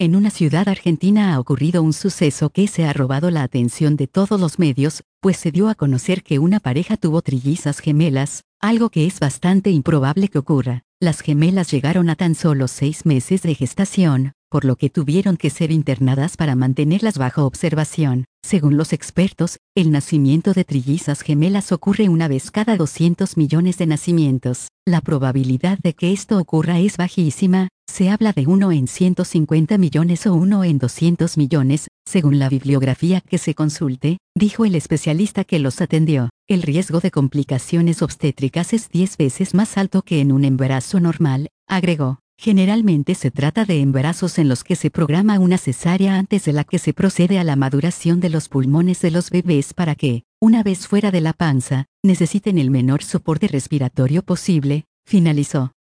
En una ciudad argentina ha ocurrido un suceso que se ha robado la atención de todos los medios, pues se dio a conocer que una pareja tuvo trillizas gemelas, algo que es bastante improbable que ocurra. Las gemelas llegaron a tan solo 6 meses de gestación, por lo que tuvieron que ser internadas para mantenerlas bajo observación. Según los expertos, el nacimiento de trillizas gemelas ocurre una vez cada 200 millones de nacimientos. La probabilidad de que esto ocurra es bajísima, se habla de 1 en 150 millones o 1 en 200 millones, según la bibliografía que se consulte, dijo el especialista que los atendió. El riesgo de complicaciones obstétricas es 10 veces más alto que en un embarazo normal, agregó. Generalmente se trata de embarazos en los que se programa una cesárea antes de la que se procede a la maduración de los pulmones de los bebés para que, una vez fuera de la panza, necesiten el menor soporte respiratorio posible, finalizó.